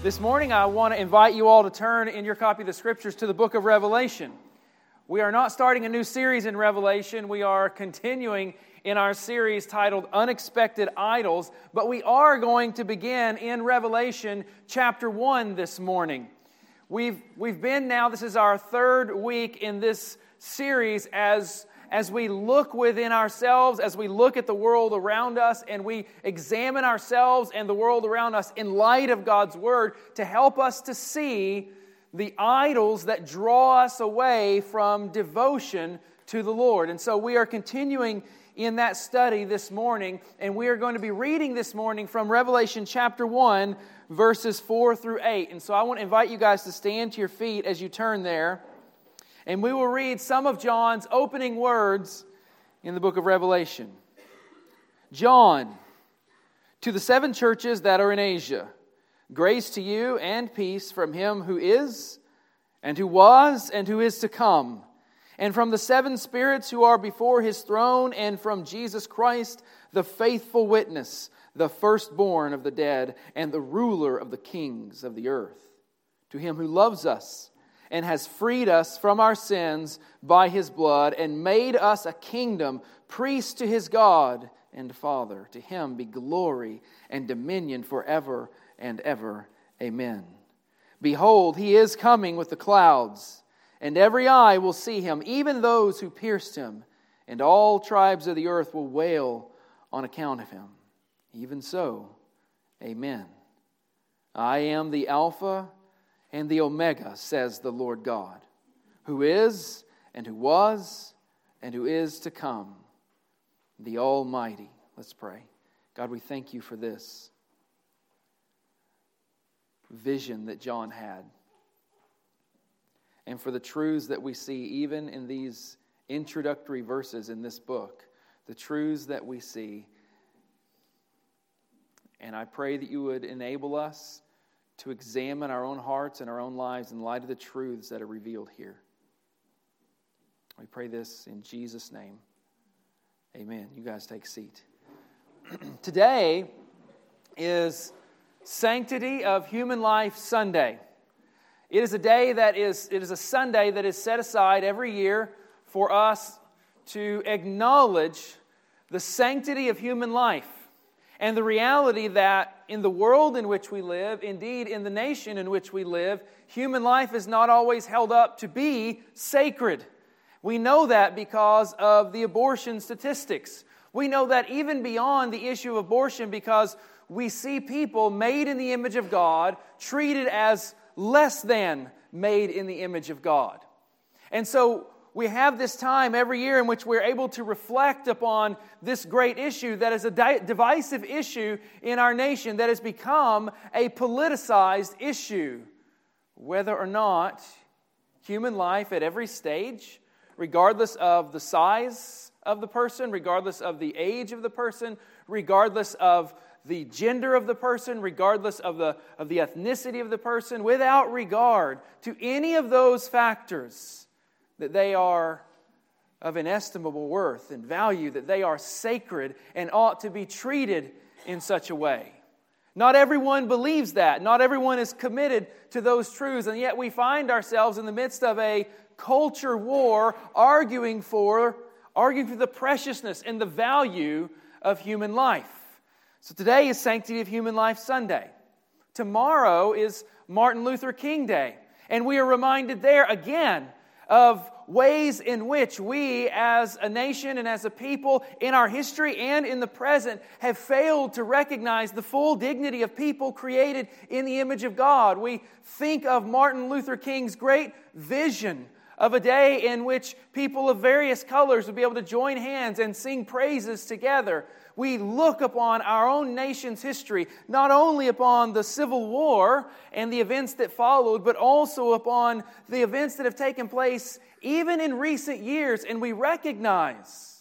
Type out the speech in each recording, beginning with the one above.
This morning, I want to invite you all to turn in your copy of the Scriptures to the book of Revelation. We are not starting a new series in Revelation. We are continuing in our series titled Unexpected Idols, but we are going to begin in Revelation chapter 1 this morning. We've been now, this is our third week in this series as we look within ourselves, as we look at the world around us, and we examine ourselves and the world around us in light of God's Word to help us to see the idols that draw us away from devotion to the Lord. And so we are continuing in that study this morning, and we are going to be reading this morning from Revelation chapter 1, verses 4 through 8. And so I want to invite you guys to stand to your feet as you turn there. And we will read some of John's opening words in the book of Revelation. John, to the 7 churches that are in Asia, grace to you and peace from Him who is, and who was, and who is to come, and from the 7 spirits who are before His throne, and from Jesus Christ, the faithful witness, the firstborn of the dead, and the ruler of the kings of the earth. To Him who loves us, and has freed us from our sins by His blood, and made us a kingdom, priests to His God and Father. To Him be glory and dominion forever and ever. Amen. Behold, He is coming with the clouds, and every eye will see Him, even those who pierced Him, and all tribes of the earth will wail on account of Him. Even so, Amen. I am the Alpha and the Omega, says the Lord God, who is, and who was, and who is to come, the Almighty. Let's pray. God, we thank You for this vision that John had, and for the truths that we see even in these introductory verses in this book, the truths that we see. And I pray that You would enable us to examine our own hearts and our own lives in light of the truths that are revealed here. We pray this in Jesus' name. Amen. You guys take a seat. Today is Sanctity of Human Life Sunday. It is a Sunday that is set aside every year for us to acknowledge the sanctity of human life and the reality that in the world in which we live, indeed in the nation in which we live, human life is not always held up to be sacred. We know that because of the abortion statistics. We know that even beyond the issue of abortion because we see people made in the image of God treated as less than made in the image of God. And so we have this time every year in which we're able to reflect upon this great issue that is a divisive issue in our nation that has become a politicized issue. Whether or not human life at every stage, regardless of the size of the person, regardless of the age of the person, regardless of the gender of the person, regardless of the ethnicity of the person, without regard to any of those factors, that they are of inestimable worth and value, that they are sacred and ought to be treated in such a way. Not everyone believes that. Not everyone is committed to those truths, and yet we find ourselves in the midst of a culture war arguing for the preciousness and the value of human life. So today is Sanctity of Human Life Sunday. Tomorrow is Martin Luther King Day, and we are reminded there again of ways in which we as a nation and as a people in our history and in the present have failed to recognize the full dignity of people created in the image of God. We think of Martin Luther King's great vision of a day in which people of various colors would be able to join hands and sing praises together. We look upon our own nation's history, not only upon the Civil War and the events that followed, but also upon the events that have taken place even in recent years, and we recognize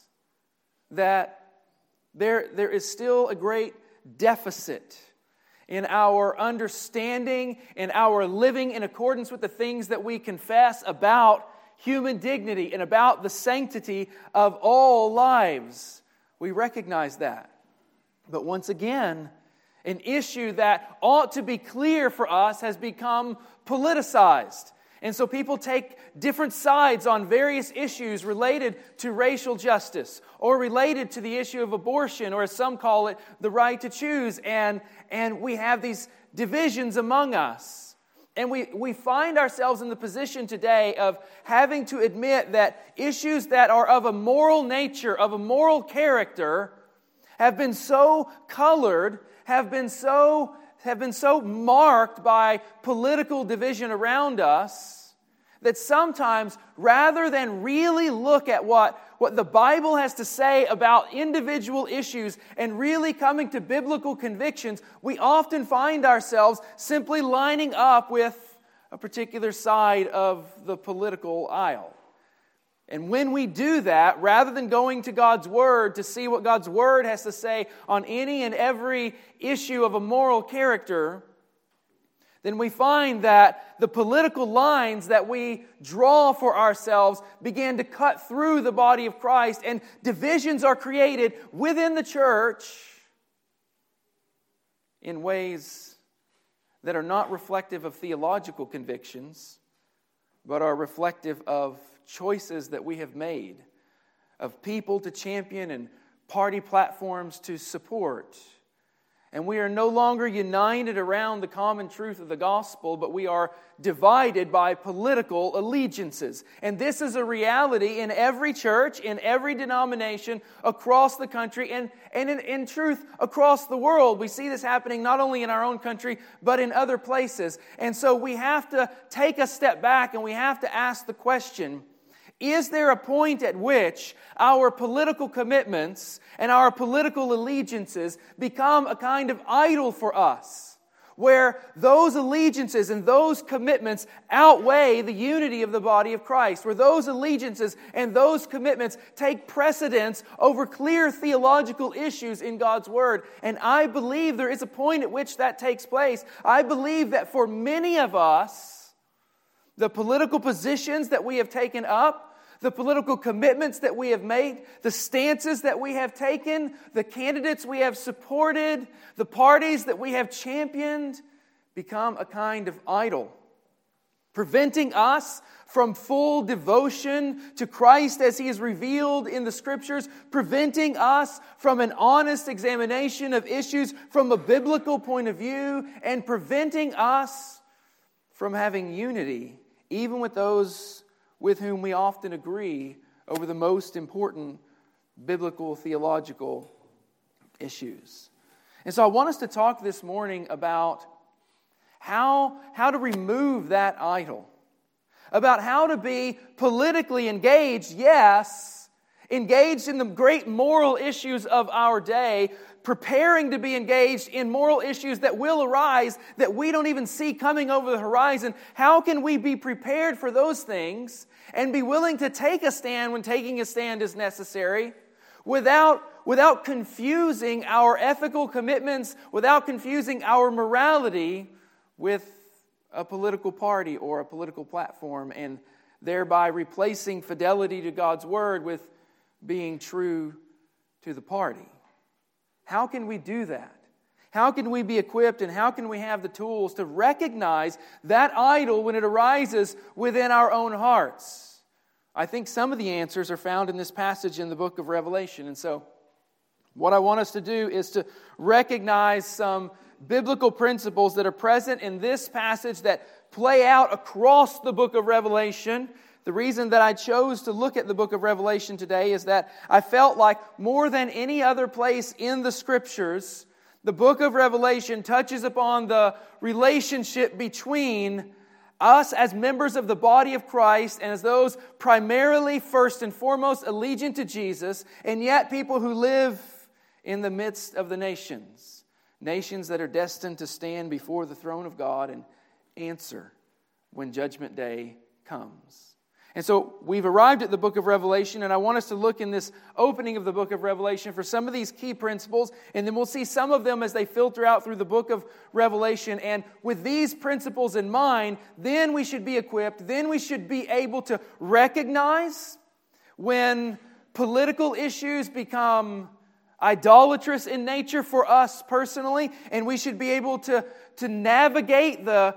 that there is still a great deficit in our understanding, in our living in accordance with the things that we confess about human dignity and about the sanctity of all lives. We recognize that. But once again, An issue that ought to be clear for us has become politicized. And so people take different sides on various issues related to racial justice or related to the issue of abortion, or as some call it, the right to choose. And we have these divisions among us. And we find ourselves in the position today of having to admit that issues that are of a moral nature, of a moral character, have been so colored, have been so marked by political division around us, that sometimes, rather than really look at what the Bible has to say about individual issues and really coming to biblical convictions, we often find ourselves simply lining up with a particular side of the political aisle. And when we do that, rather than going to God's Word to see what God's Word has to say on any and every issue of a moral character, then we find that the political lines that we draw for ourselves begin to cut through the body of Christ, and divisions are created within the church in ways that are not reflective of theological convictions, but are reflective of choices that we have made, of people to champion and party platforms to support. And we are no longer united around the common truth of the gospel, but we are divided by political allegiances. And this is a reality in every church, in every denomination, across the country, and in truth, across the world. We see this happening not only in our own country, but in other places. And so we have to take a step back and we have to ask the question, is there a point at which our political commitments and our political allegiances become a kind of idol for us, where those allegiances and those commitments outweigh the unity of the body of Christ, where those allegiances and those commitments take precedence over clear theological issues in God's Word? And I believe there is a point at which that takes place. I believe that for many of us, the political positions that we have taken up, the political commitments that we have made, the stances that we have taken, the candidates we have supported, the parties that we have championed, become a kind of idol, preventing us from full devotion to Christ as He is revealed in the Scriptures, preventing us from an honest examination of issues from a biblical point of view, and preventing us from having unity, even with those with whom we often agree over the most important biblical theological issues. And so I want us to talk this morning about how to remove that idol, about how to be politically engaged, yes, engaged in the great moral issues of our day, preparing to be engaged in moral issues that will arise that we don't even see coming over the horizon. How can we be prepared for those things and be willing to take a stand when taking a stand is necessary, without confusing our ethical commitments, without confusing our morality with a political party or a political platform, and thereby replacing fidelity to God's Word with being true to the party? How can we do that? How can we be equipped, and how can we have the tools to recognize that idol when it arises within our own hearts? I think some of the answers are found in this passage in the book of Revelation. And so what I want us to do is to recognize some biblical principles that are present in this passage that play out across the book of Revelation. The reason that I chose to look at the book of Revelation today is that I felt like more than any other place in the Scriptures, the book of Revelation touches upon the relationship between us as members of the body of Christ and as those primarily, first and foremost, allegiant to Jesus, and yet people who live in the midst of the nations. Nations that are destined to stand before the throne of God and answer when Judgment Day comes. And so we've arrived at the book of Revelation, and I want us to look in this opening of the book of Revelation for some of these key principles, and then we'll see some of them as they filter out through the book of Revelation. And with these principles in mind, then we should be equipped, then we should be able to recognize when political issues become idolatrous in nature for us personally, and we should be able to navigate the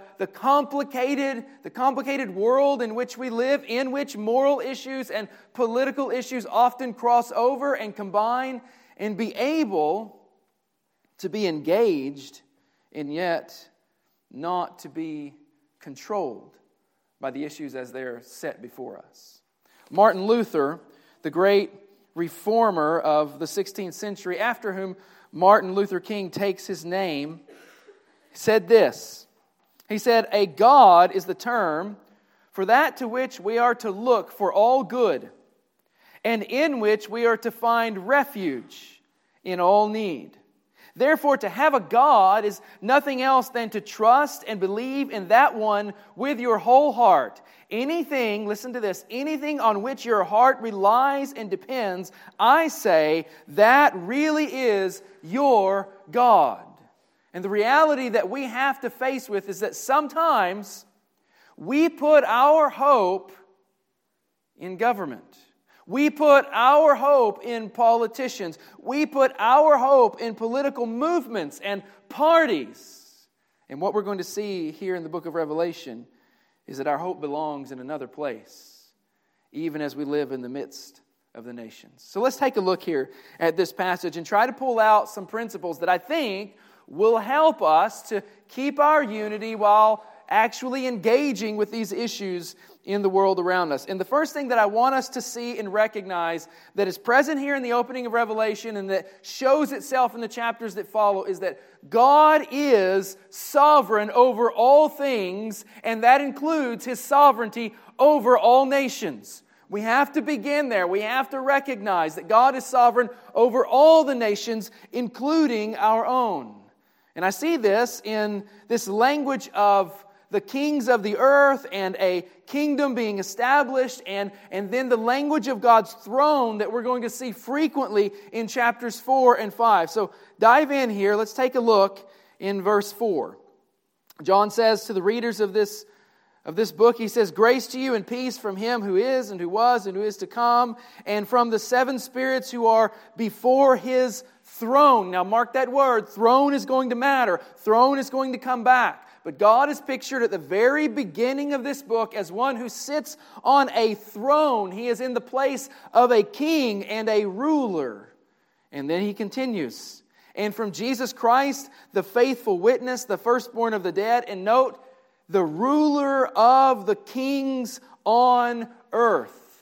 complicated world in which we live, in which moral issues and political issues often cross over and combine, and be able to be engaged and yet not to be controlled by the issues as they're set before us. Martin Luther, the great reformer of the 16th century, after whom Martin Luther King takes his name, said this. He said, "A God is the term for that to which we are to look for all good, and in which we are to find refuge in all need. Therefore, to have a God is nothing else than to trust and believe in that one with your whole heart. Anything, listen to this, anything on which your heart relies and depends, I say, that really is your God." And the reality that we have to face with is that sometimes we put our hope in government. We put our hope in politicians. We put our hope in political movements and parties. And what we're going to see here in the book of Revelation is that our hope belongs in another place, even as we live in the midst of the nations. So let's take a look here at this passage and try to pull out some principles that I think will help us to keep our unity while actually engaging with these issues in the world around us. And the first thing that I want us to see and recognize that is present here in the opening of Revelation and that shows itself in the chapters that follow is that God is sovereign over all things, and that includes His sovereignty over all nations. We have to begin there. We have to recognize that God is sovereign over all the nations, including our own. And I see this in this language of the kings of the earth and a kingdom being established, and then the language of God's throne that we're going to see frequently in chapters 4 and 5. So dive in here. Let's take a look in verse 4. John says to the readers of this book, he says, "Grace to you and peace from Him who is and who was and who is to come, and from the seven spirits who are before His throne." Now mark that word. Throne is going to matter. Throne is going to come back. But God is pictured at the very beginning of this book as one who sits on a throne. He is in the place of a king and a ruler. And then He continues. "And from Jesus Christ, the faithful witness, the firstborn of the dead." And note, the ruler of the kings on earth.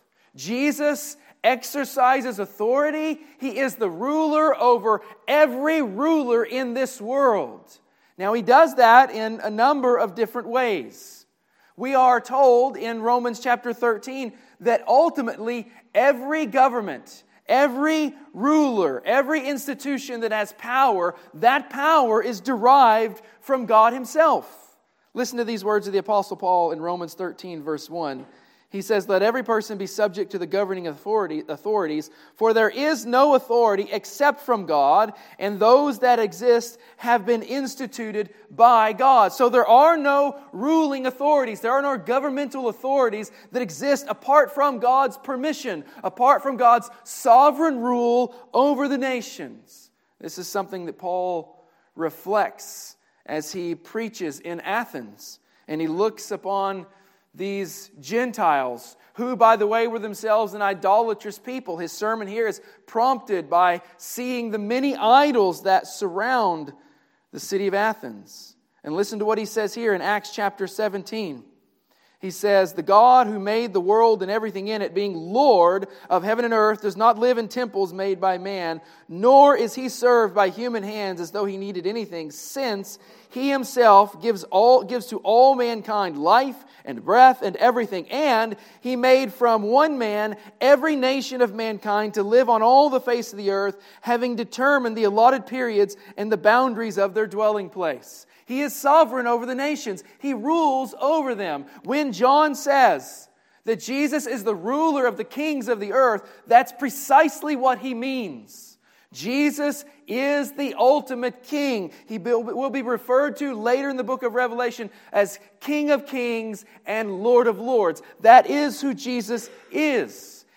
Jesus exercises authority. He is the ruler over every ruler in this world. Now, He does that in a number of different ways. We are told in Romans chapter 13 that ultimately every government, every ruler, every institution that has power, that power is derived from God Himself. Listen to these words of the Apostle Paul in Romans 13, verse 1. He says, "Let every person be subject to the governing authorities, for there is no authority except from God, and those that exist have been instituted by God." So there are no ruling authorities, there are no governmental authorities that exist apart from God's permission, apart from God's sovereign rule over the nations. This is something that Paul reflects as he preaches in Athens, and he looks upon these Gentiles, who, by the way, were themselves an idolatrous people. His sermon here is prompted by seeing the many idols that surround the city of Athens. And listen to what he says here in Acts chapter 17. He says, "The God who made the world and everything in it, being Lord of heaven and earth, does not live in temples made by man, nor is He served by human hands as though He needed anything, since He Himself gives to all mankind life and breath and everything. And He made from one man every nation of mankind to live on all the face of the earth, having determined the allotted periods and the boundaries of their dwelling place." He is sovereign over the nations. He rules over them. When John says that Jesus is the ruler of the kings of the earth, that's precisely what he means. Jesus is the ultimate king. He will be referred to later in the book of Revelation as King of Kings and Lord of Lords. That is who Jesus is.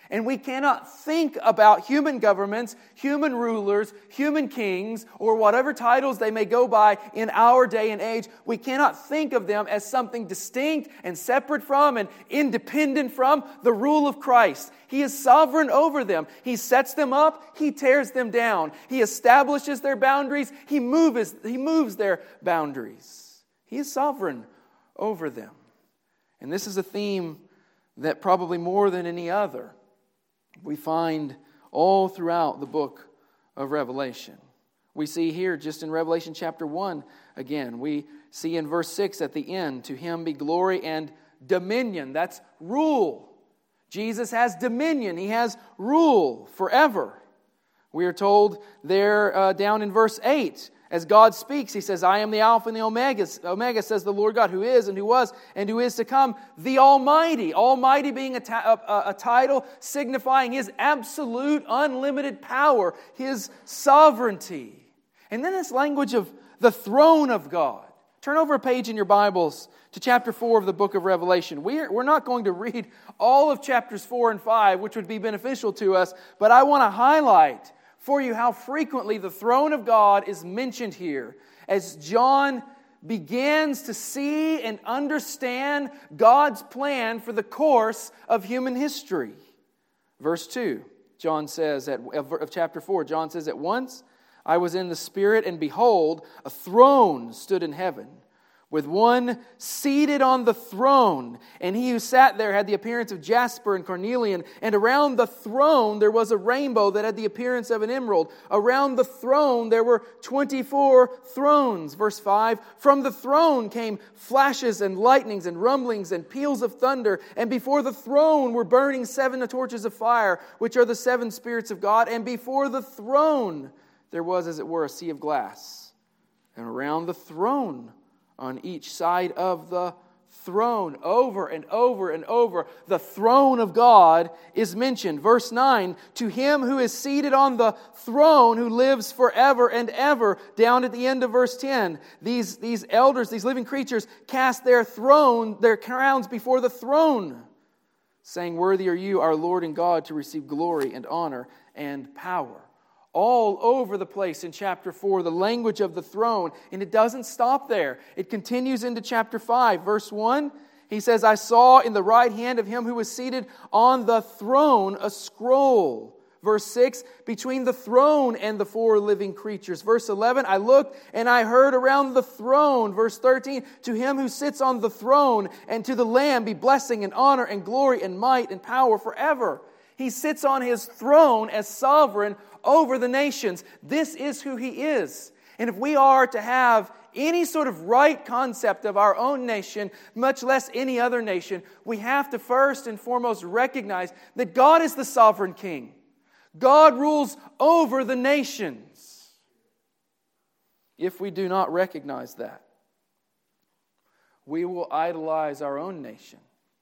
And we cannot think about human governments, human rulers, human kings, or whatever titles they may go by in our day and age. We cannot think of them as something distinct and separate from and independent from the rule of Christ. He is sovereign over them. He sets them up. He tears them down. He establishes their boundaries. He moves their boundaries. He is sovereign over them. And this is a theme that probably more than any other we find all throughout the book of Revelation. We see here just in Revelation chapter 1 again. We see in verse 6 at the end, to Him be glory and dominion. That's rule. Jesus has dominion. He has rule forever. We are told there down in verse 8, as God speaks, He says, I am the Alpha and the Omega. Omega, says the Lord God, who is and who was and who is to come, the Almighty. Almighty being a title signifying His absolute, unlimited power, His sovereignty. And then this language of the throne of God. Turn over a page in your Bibles to chapter 4 of the book of Revelation. We're not going to read all of chapters 4 and 5, which would be beneficial to us, but I want to highlight for you how frequently the throne of God is mentioned here as John begins to see and understand God's plan for the course of human history. Verse 2, John says, of chapter 4, John says, at once I was in the Spirit, and behold, a throne stood in heaven, with one seated on the throne. And he who sat there had the appearance of jasper and carnelian. And around the throne there was a rainbow that had the appearance of an emerald. Around the throne there were 24 thrones. Verse 5, from the throne came flashes and lightnings and rumblings and peals of thunder. And before the throne were burning 7 torches of fire, which are the 7 spirits of God. And before the throne there was, as it were, a sea of glass. And around the throne, on each side of the throne, over and over and over, the throne of God is mentioned. Verse 9, to Him who is seated on the throne, who lives forever and ever. Down at the end of verse 10, these elders, these living creatures, cast their crowns before the throne, saying, worthy are you, our Lord and God, to receive glory and honor and power. All over the place in chapter 4, the language of the throne. And it doesn't stop there. It continues into chapter 5. Verse 1, he says, I saw in the right hand of Him who was seated on the throne a scroll. Verse 6, between the throne and the 4 living creatures. Verse 11, I looked and I heard around the throne. Verse 13, to Him who sits on the throne and to the Lamb be blessing and honor and glory and might and power forever. He sits on His throne as sovereign over the nations. This is who He is. And if we are to have any sort of right concept of our own nation, much less any other nation, we have to first and foremost recognize that God is the sovereign King. God rules over the nations. If we do not recognize that, we will idolize our own nation.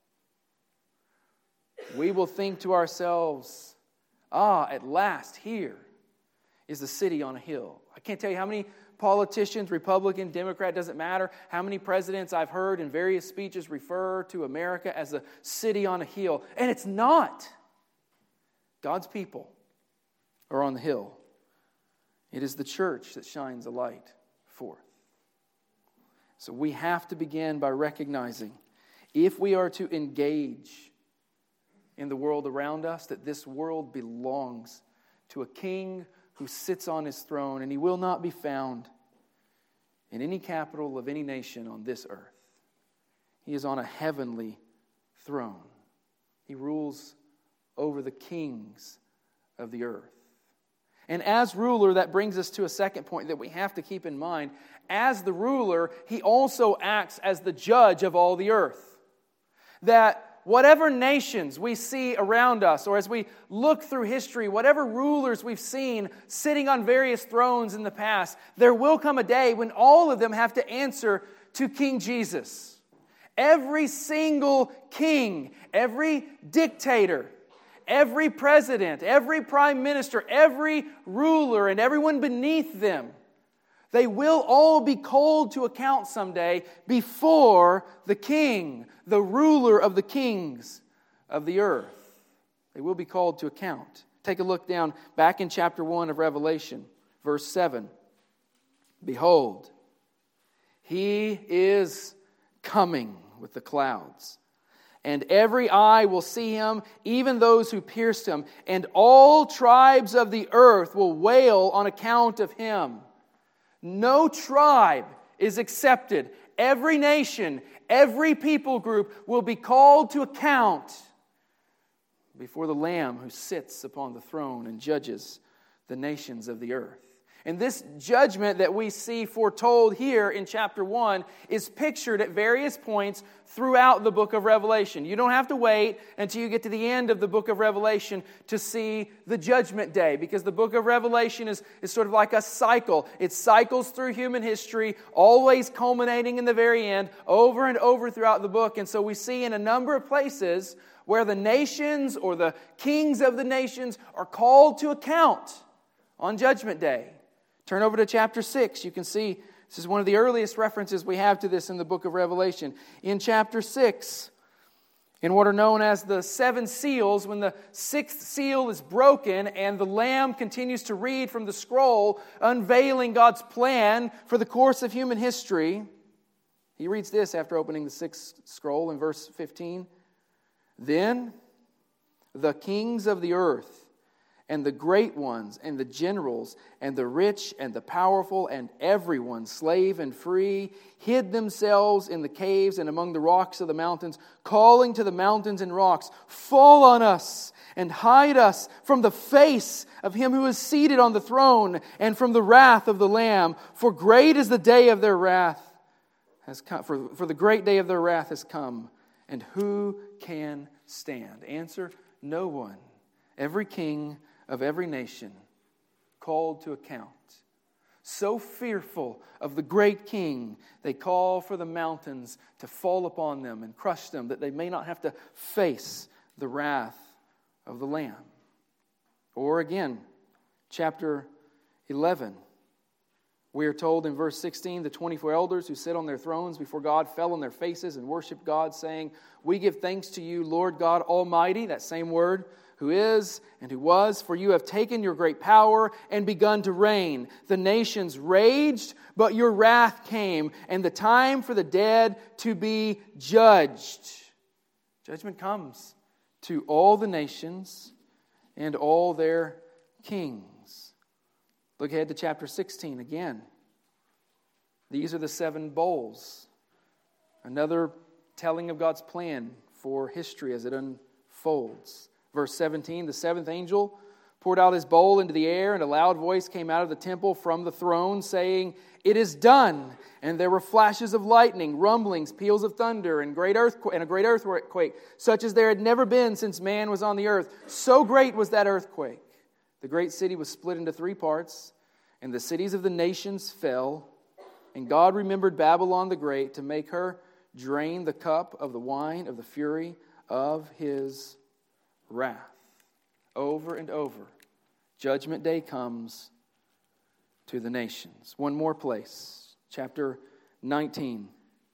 We will think to ourselves, at last, here is the city on a hill. I can't tell you how many politicians, Republican, Democrat, doesn't matter, how many presidents I've heard in various speeches refer to America as a city on a hill. And it's not. God's people are on the hill. It is the church that shines a light forth. So we have to begin by recognizing, if we are to engage in the world around us, that this world belongs to a king who sits on his throne, and he will not be found in any capital of any nation on this earth. He is on a heavenly throne. He rules over the kings of the earth. And as ruler, that brings us to a second point that we have to keep in mind. As the ruler, he also acts as the judge of all the earth. That whatever nations we see around us, or as we look through history, whatever rulers we've seen sitting on various thrones in the past, there will come a day when all of them have to answer to King Jesus. Every single king, every dictator, every president, every prime minister, every ruler, and everyone beneath them, they will all be called to account someday before the king, the ruler of the kings of the earth. They will be called to account. Take a look down back in chapter 1 of Revelation, verse 7. Behold, he is coming with the clouds, and every eye will see him, even those who pierced him, and all tribes of the earth will wail on account of him. No tribe is accepted. Every nation, every people group will be called to account before the Lamb who sits upon the throne and judges the nations of the earth. And this judgment that we see foretold here in chapter 1 is pictured at various points throughout the book of Revelation. You don't have to wait until you get to the end of the book of Revelation to see the judgment day, because the book of Revelation is sort of like a cycle. It cycles through human history, always culminating in the very end, over and over throughout the book. And so we see in a number of places where the nations or the kings of the nations are called to account on Judgment Day. Turn over to chapter 6. You can see this is one of the earliest references we have to this in the book of Revelation. In chapter 6, in what are known as the 7 seals, when the 6th seal is broken and the Lamb continues to read from the scroll, unveiling God's plan for the course of human history, he reads this after opening the 6th scroll in verse 15. Then the kings of the earth, and the great ones, and the generals, and the rich, and the powerful, and everyone, slave and free, hid themselves in the caves and among the rocks of the mountains, calling to the mountains and rocks, fall on us, and hide us from the face of him who is seated on the throne, and from the wrath of the Lamb. For great is the day of their wrath has come. For the great day of their wrath has come, and who can stand? Answer, no one. Every king of every nation called to account. So fearful of the great king, they call for the mountains to fall upon them and crush them, that they may not have to face the wrath of the Lamb. Or again, chapter 11. We are told in verse 16, the 24 elders who sit on their thrones before God fell on their faces and worshiped God, saying, we give thanks to you, Lord God Almighty, that same word, who is and who was, for you have taken your great power and begun to reign. The nations raged, but your wrath came, and the time for the dead to be judged. Judgment comes to all the nations and all their kings. Look ahead to chapter 16 again. These are the 7 bowls. Another telling of God's plan for history as it unfolds. Verse 17, the 7th angel poured out his bowl into the air, and a loud voice came out of the temple from the throne, saying, it is done. And there were flashes of lightning, rumblings, peals of thunder, and a great earthquake, such as there had never been since man was on the earth. So great was that earthquake. The great city was split into 3 parts, and the cities of the nations fell. And God remembered Babylon the Great to make her drain the cup of the wine of the fury of his wrath. Over and over, Judgment Day comes to the nations. One more place, chapter 19.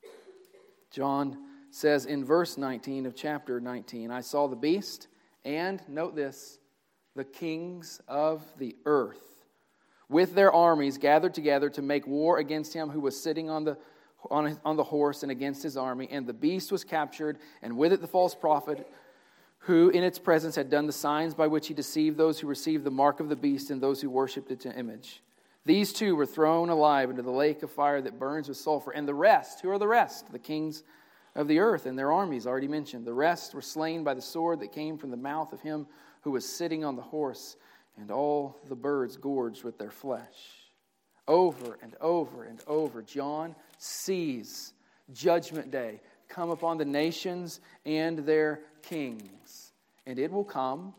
John says in verse 19 of chapter 19, I saw the beast and, note this, the kings of the earth with their armies gathered together to make war against him who was sitting on the horse and against his army. And the beast was captured, and with it the false prophet, who in its presence had done the signs by which he deceived those who received the mark of the beast and those who worshipped its image. These 2 were thrown alive into the lake of fire that burns with sulfur. And the rest, who are the rest? The kings of the earth and their armies, already mentioned. The rest were slain by the sword that came from the mouth of him who was sitting on the horse, and all the birds gorged with their flesh. Over and over and over, John sees Judgment Day come upon the nations and their kings. And it will come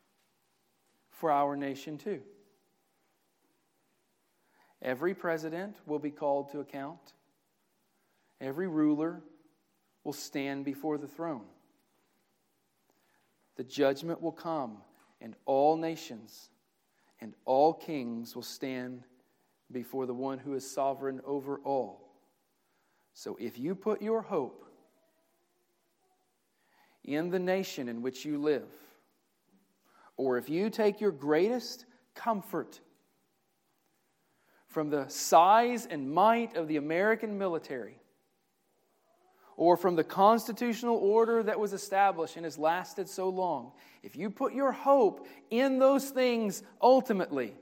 for our nation too. Every president will be called to account. Every ruler will stand before the throne. The judgment will come, and all nations and all kings will stand before the one who is sovereign over all. So if you put your hope in the nation in which you live, or if you take your greatest comfort from the size and might of the American military, or from the constitutional order that was established and has lasted so long, if you put your hope in those things ultimately,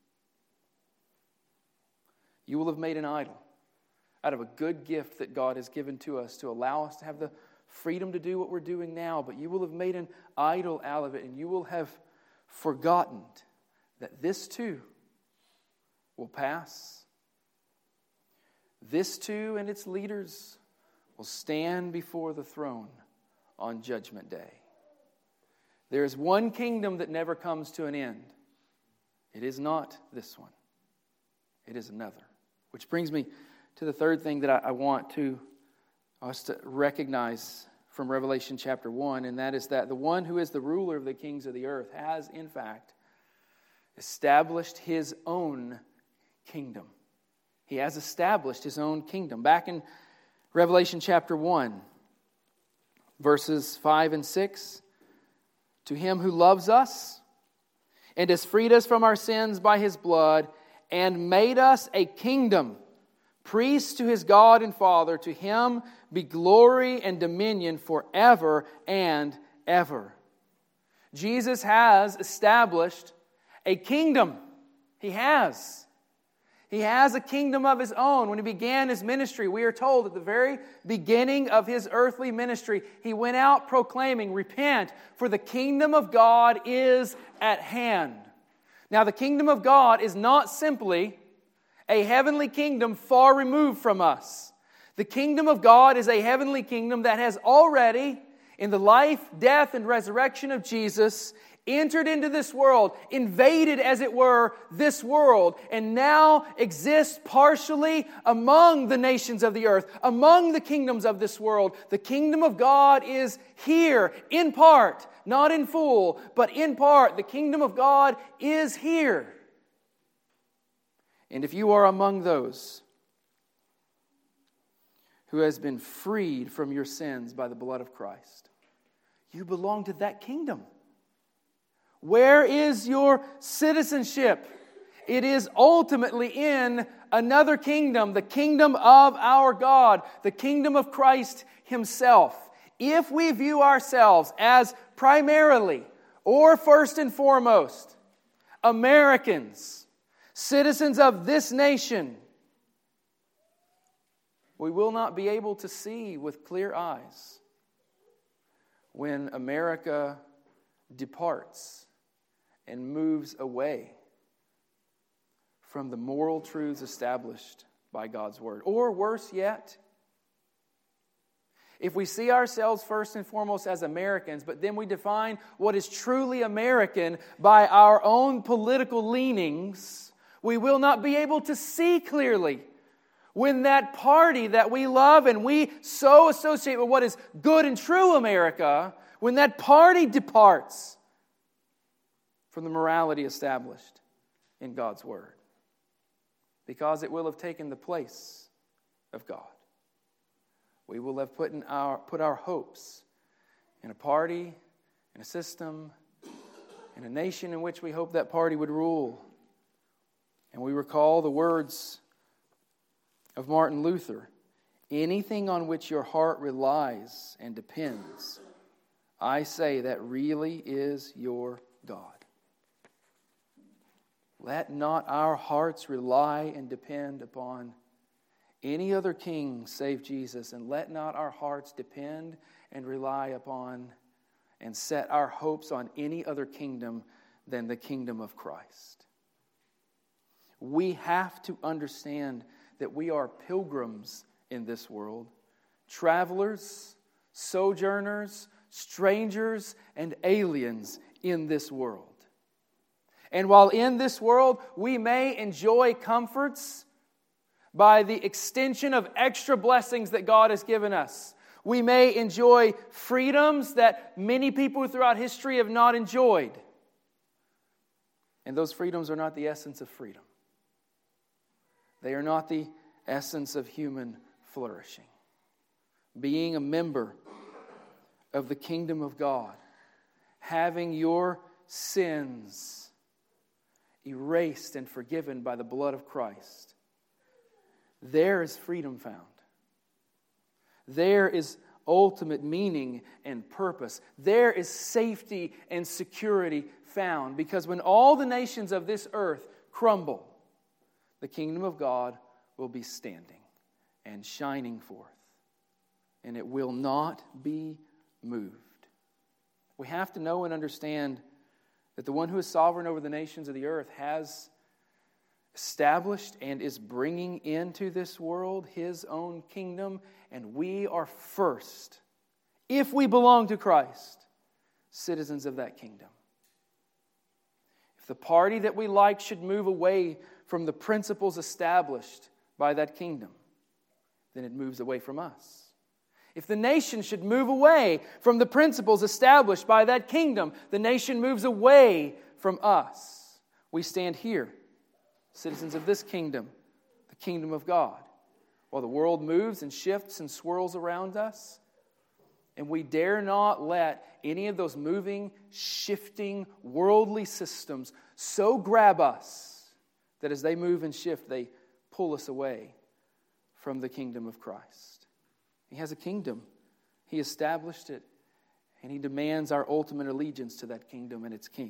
you will have made an idol out of a good gift that God has given to us to allow us to have the freedom to do what we're doing now. But you will have made an idol out of it, and you will have forgotten that this too will pass. This too and its leaders will stand before the throne on Judgment Day. There is one kingdom that never comes to an end. It is not this one. It is another. Which brings me to the third thing that I want us to recognize from Revelation chapter 1, and that is that the one who is the ruler of the kings of the earth has, in fact, established His own kingdom. He has established His own kingdom. Back in Revelation chapter 1, verses 5 and 6, to Him who loves us and has freed us from our sins by His blood and made us a kingdom, priests to His God and Father, to Him be glory and dominion forever and ever. Jesus has established a kingdom. He has. He has a kingdom of His own. When He began His ministry, we are told at the very beginning of His earthly ministry, He went out proclaiming, "Repent, for the kingdom of God is at hand." Now, the kingdom of God is not simply a heavenly kingdom far removed from us. The kingdom of God is a heavenly kingdom that has already, in the life, death, and resurrection of Jesus, entered into this world, invaded, as it were, this world, and now exists partially among the nations of the earth, among the kingdoms of this world. The kingdom of God is here, in part, not in full, but in part. The kingdom of God is here. And if you are among those who has been freed from your sins by the blood of Christ, you belong to that kingdom. Where is your citizenship? It is ultimately in another kingdom, the kingdom of our God, the kingdom of Christ Himself. If we view ourselves as primarily, or first and foremost, Americans, citizens of this nation, we will not be able to see with clear eyes when America departs and moves away from the moral truths established by God's Word. Or worse yet, if we see ourselves first and foremost as Americans, but then we define what is truly American by our own political leanings, we will not be able to see clearly when that party that we love and we so associate with what is good and true America, when that party departs from the morality established in God's Word. Because it will have taken the place of God. We will have put our hopes in a party, in a system, in a nation in which we hope that party would rule. And we recall the words of Martin Luther, "Anything on which your heart relies and depends, I say that really is your God." Let not our hearts rely and depend upon any other king save Jesus, and let not our hearts depend and rely upon and set our hopes on any other kingdom than the kingdom of Christ. We have to understand that we are pilgrims in this world, travelers, sojourners, strangers, and aliens in this world. And while in this world we may enjoy comforts by the extension of extra blessings that God has given us, we may enjoy freedoms that many people throughout history have not enjoyed. And those freedoms are not the essence of freedom. They are not the essence of human flourishing. Being a member of the kingdom of God, having your sins erased and forgiven by the blood of Christ, there is freedom found. There is ultimate meaning and purpose. There is safety and security found. Because when all the nations of this earth crumble, the kingdom of God will be standing and shining forth. And it will not be moved. We have to know and understand that the one who is sovereign over the nations of the earth has established and is bringing into this world His own kingdom, and we are first, if we belong to Christ, citizens of that kingdom. If the party that we like should move away from the principles established by that kingdom, then it moves away from us. If the nation should move away from the principles established by that kingdom, the nation moves away from us. We stand here, citizens of this kingdom, the kingdom of God, while the world moves and shifts and swirls around us. And we dare not let any of those moving, shifting, worldly systems so grab us that as they move and shift, they pull us away from the kingdom of Christ. He has a kingdom. He established it, and He demands our ultimate allegiance to that kingdom and its king.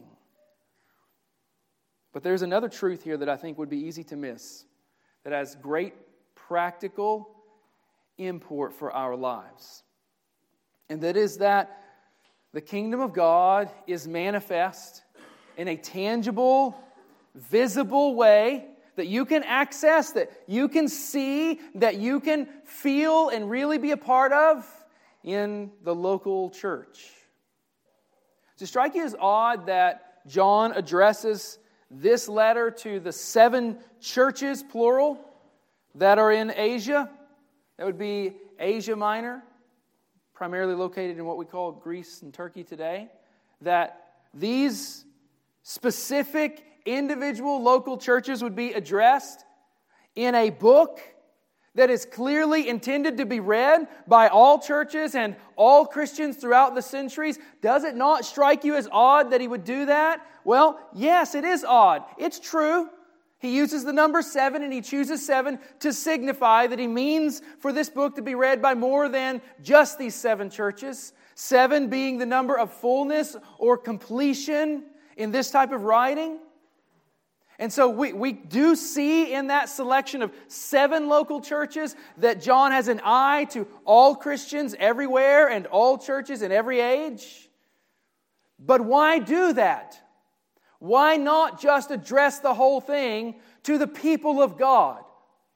But there's another truth here that I think would be easy to miss, that has great practical import for our lives. And that is that the kingdom of God is manifest in a tangible, visible way that you can access, that you can see, that you can feel and really be a part of in the local church. Does it strike you as odd that John addresses this letter to the 7 churches, plural, that are in Asia? That would be Asia Minor, primarily located in what we call Greece and Turkey today. That these specific individual local churches would be addressed in a book that is clearly intended to be read by all churches and all Christians throughout the centuries. Does it not strike you as odd that he would do that? Well, yes, it is odd. It's true. He uses the number 7 and he chooses 7 to signify that he means for this book to be read by more than just these 7 churches. 7 being the number of fullness or completion in this type of writing. And so we do see in that selection of 7 local churches that John has an eye to all Christians everywhere and all churches in every age. But why do that? Why not just address the whole thing to the people of God?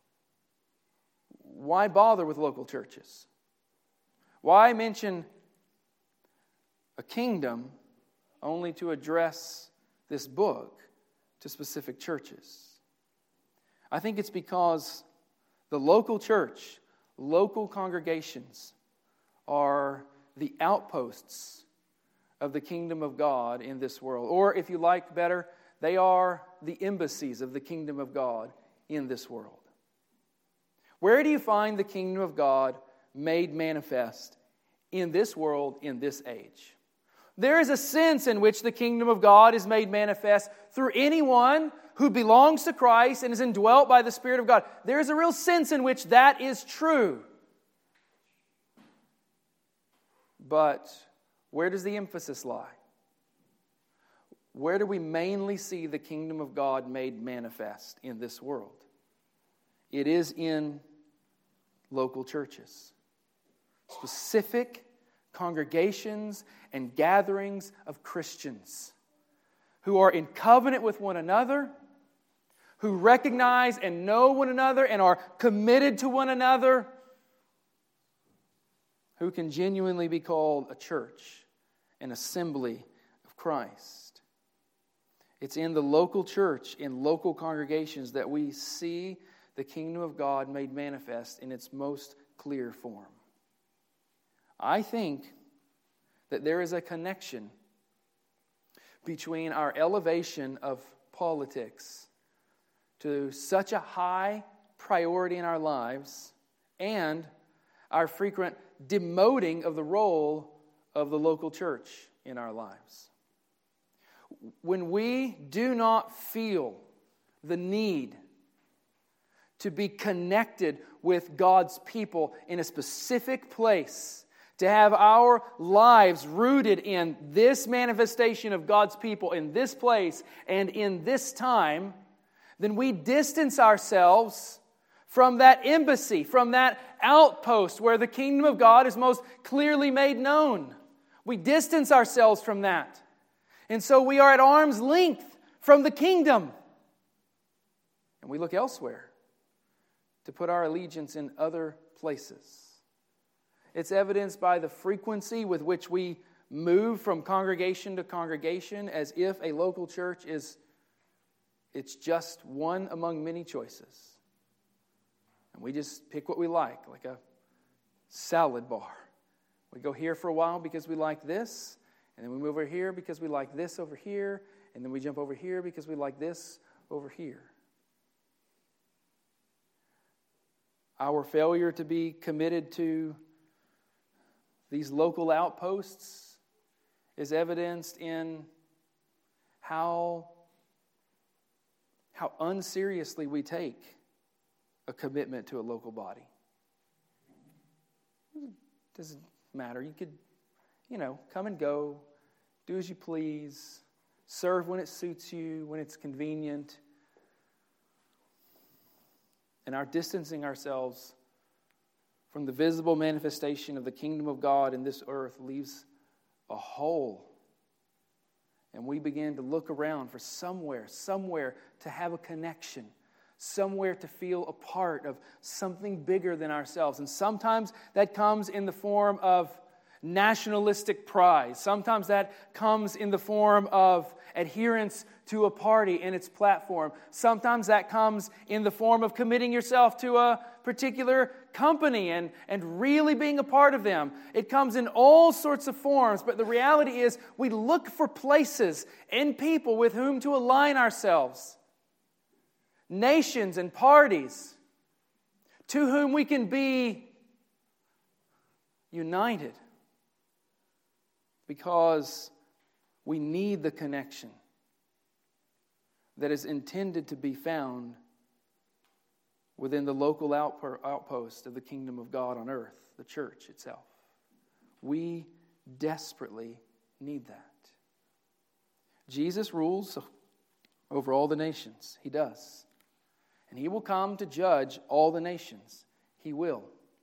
Why bother with local churches? Why mention a kingdom only to address this book to specific churches? I think it's because the local church, local congregations are the outposts of the kingdom of God in this world. Or if you like better, they are the embassies of the kingdom of God in this world. Where do you find the kingdom of God made manifest in this world, in this age? There is a sense in which the kingdom of God is made manifest through anyone who belongs to Christ and is indwelt by the Spirit of God. There is a real sense in which that is true. But where does the emphasis lie? Where do we mainly see the kingdom of God made manifest in this world? It is in local churches. Specific congregations and gatherings of Christians who are in covenant with one another, who recognize and know one another and are committed to one another, who can genuinely be called a church, an assembly of Christ. It's in the local church, in local congregations, that we see the kingdom of God made manifest in its most clear form. I think that there is a connection between our elevation of politics to such a high priority in our lives and our frequent demoting of the role of the local church in our lives. when we do not feel the need to be connected with God's people in a specific place, to have our lives rooted in this manifestation of God's people in this place and in this time, then we distance ourselves from that embassy, from that outpost where the kingdom of God is most clearly made known. We distance ourselves from that. And so we are at arm's length from the kingdom. And we look elsewhere to put our allegiance in other places. It's evidenced by the frequency with which we move from congregation to congregation, as if a local church it's just one among many choices. And we just pick what we like a salad bar. We go here for a while because we like this, and then we move over here because we like this over here, and then we jump over here because we like this over here. Our failure to be committed to these local outposts is evidenced in how unseriously we take a commitment to a local body. It doesn't matter. You could, come and go, do as you please, serve when it suits you, when it's convenient. And our distancing ourselves from the visible manifestation of the kingdom of God in this earth leaves a hole. And we begin to look around for somewhere to have a connection, somewhere to feel a part of something bigger than ourselves. And sometimes that comes in the form of nationalistic pride. Sometimes that comes in the form of adherence to a party and its platform. Sometimes that comes in the form of committing yourself to a particular company and really being a part of them. It comes in all sorts of forms, but the reality is we look for places and people with whom to align ourselves. Nations and parties to whom we can be united because we need the connection that is intended to be found within the local outpost of the kingdom of God on earth, the church itself. We desperately need that. Jesus rules over all the nations. He does. And He will come to judge all the nations. He will.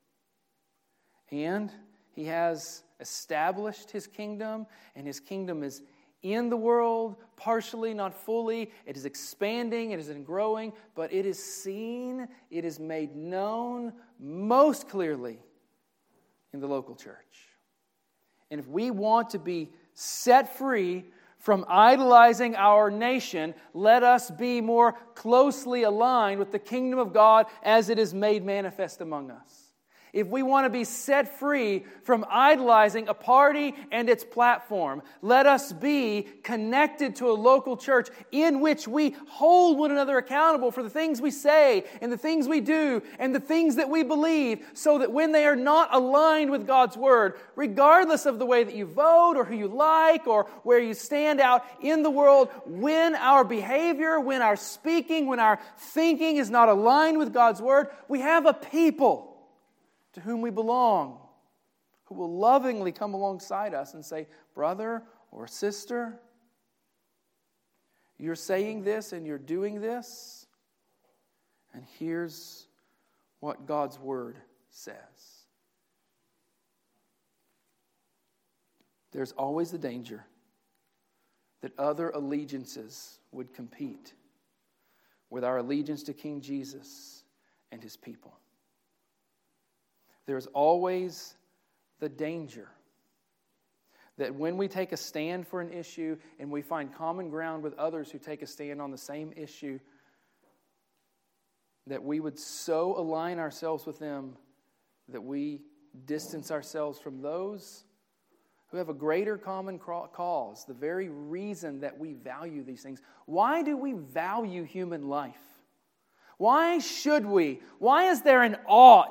And He has established His kingdom, and His kingdom is in the world, partially, not fully. It is expanding, it is growing, but it is seen, it is made known most clearly in the local church. And if we want to be set free from idolizing our nation, let us be more closely aligned with the kingdom of God as it is made manifest among us. If we want to be set free from idolizing a party and its platform, let us be connected to a local church in which we hold one another accountable for the things we say and the things we do and the things that we believe, so that when they are not aligned with God's Word, regardless of the way that you vote or who you like or where you stand out in the world, when our behavior, when our speaking, when our thinking is not aligned with God's Word, we have a people to whom we belong, who will lovingly come alongside us and say, brother or sister, you're saying this and you're doing this, and here's what God's Word says. There's always the danger that other allegiances would compete with our allegiance to King Jesus and His people. There's always the danger that when we take a stand for an issue and we find common ground with others who take a stand on the same issue, that we would so align ourselves with them that we distance ourselves from those who have a greater common cause, the very reason that we value these things. Why do we value human life? Why should we? Why is there an ought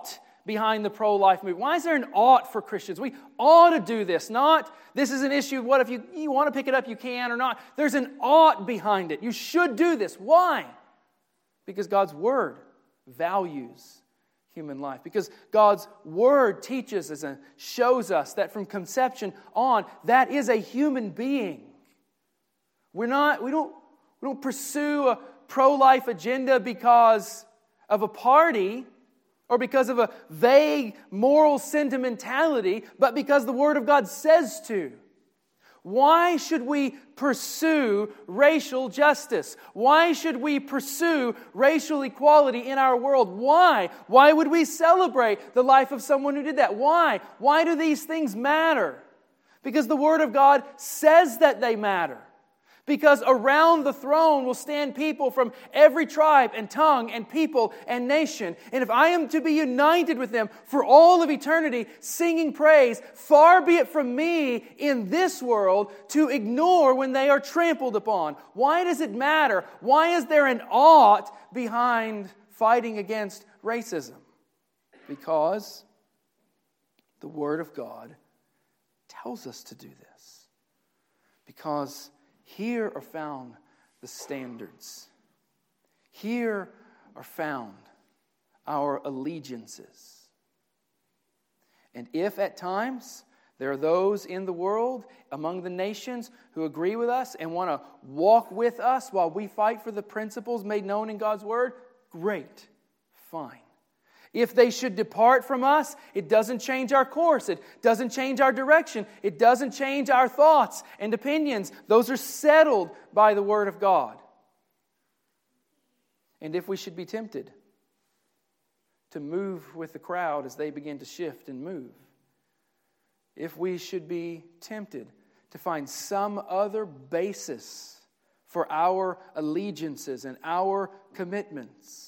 behind the pro-life movement? Why is there an ought for Christians? We ought to do this, not this is an issue. What if you want to pick it up, you can or not. There's an ought behind it. You should do this. Why? Because God's Word values human life. Because God's Word teaches us and shows us that from conception on, that is a human being. We don't pursue a pro-life agenda because of a party or because of a vague moral sentimentality, but because the Word of God says to. Why should we pursue racial justice? Why should we pursue racial equality in our world? Why? Why would we celebrate the life of someone who did that? Why? Why do these things matter? Because the Word of God says that they matter. Because around the throne will stand people from every tribe and tongue and people and nation. And if I am to be united with them for all of eternity, singing praise, far be it from me in this world to ignore when they are trampled upon. Why does it matter? Why is there an ought behind fighting against racism? Because the Word of God tells us to do this. Because here are found the standards. Here are found our allegiances. And if at times there are those in the world, among the nations, who agree with us and want to walk with us while we fight for the principles made known in God's Word, great, fine. If they should depart from us, it doesn't change our course. It doesn't change our direction. It doesn't change our thoughts and opinions. Those are settled by the Word of God. And if we should be tempted to move with the crowd as they begin to shift and move, if we should be tempted to find some other basis for our allegiances and our commitments,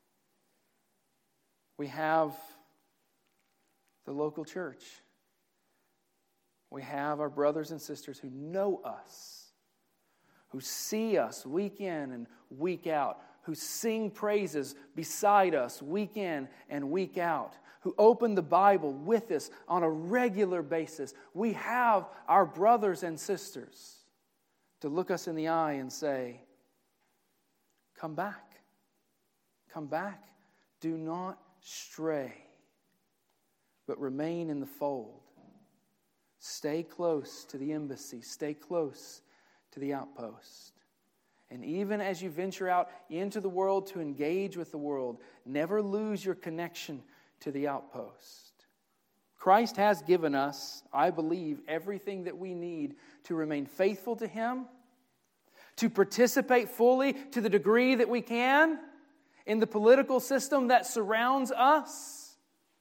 we have the local church. We have our brothers and sisters who know us, who see us week in and week out, who sing praises beside us week in and week out, who open the Bible with us on a regular basis. We have our brothers and sisters to look us in the eye and say, come back. Come back. Do not stray, but remain in the fold. Stay close to the embassy. Stay close to the outpost. And even as you venture out into the world to engage with the world, never lose your connection to the outpost. Christ has given us, I believe, everything that we need to remain faithful to Him, to participate fully to the degree that we can in the political system that surrounds us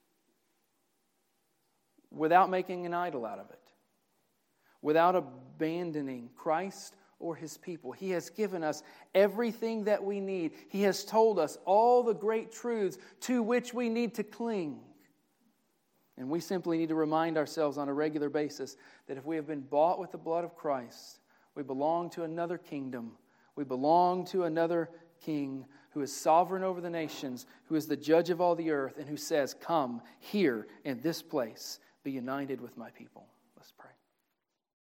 without making an idol out of it, without abandoning Christ or His people. He has given us everything that we need. He has told us all the great truths to which we need to cling. And we simply need to remind ourselves on a regular basis that if we have been bought with the blood of Christ, we belong to another kingdom. We belong to another King who is sovereign over the nations, who is the judge of all the earth, and who says, come here in this place, be united with my people. Let's pray.